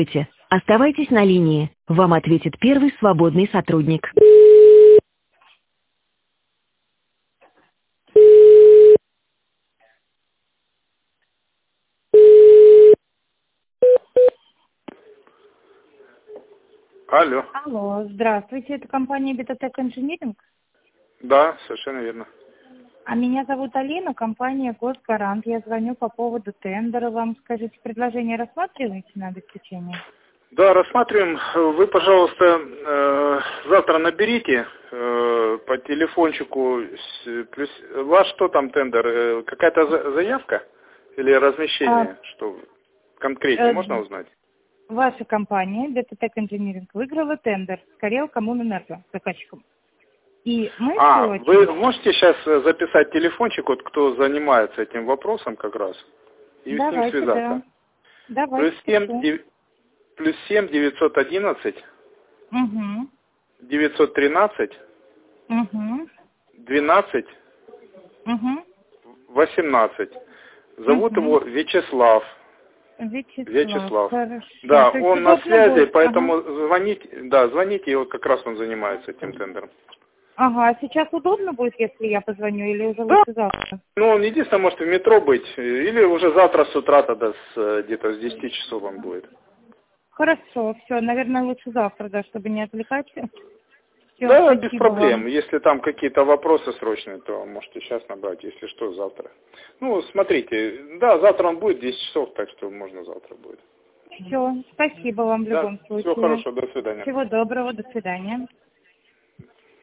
Оставайтесь на линии. Вам ответит первый свободный сотрудник. Алло. Алло, здравствуйте, это компания Битотек Инжиниринг. Да, совершенно верно. А меня зовут Алина, компания Госгарант. Я звоню по поводу тендера. Вам, скажите, предложение рассматриваете на обеспечение? Да, рассматриваем. Вы, пожалуйста, завтра наберите по телефончику. Ваш что там тендер? Какая-то заявка или размещение? Что конкретнее можно узнать? Ваша компания Битотек Инжиниринг выиграла тендер с Карел Коммунэнерго заказчиком. И мы вы можете сейчас записать телефончик, вот кто занимается этим вопросом как раз, и с ним связаться? Да. Давайте. +7 911 Угу. 913 Угу. 12 Угу. 18. Зовут его Вячеслав. Вячеслав. Хорошо. Да, он на связи, поэтому звоните, и вот как раз он занимается этим тендером. Ага, сейчас удобно будет, если я позвоню, или уже лучше завтра? Ну, он единственное может в метро быть, или уже завтра с утра тогда где-то с 10 часов он будет. Хорошо, все, наверное, лучше завтра, да, чтобы не отвлекать. Всё, Да, без проблем. вам. Если там какие-то вопросы срочные, то можете сейчас набрать, если что, завтра. Ну, смотрите, да, завтра он будет 10 часов, так что можно завтра будет. Все, спасибо вам в любом случае. Всего хорошего, до свидания. Всего доброго, до свидания.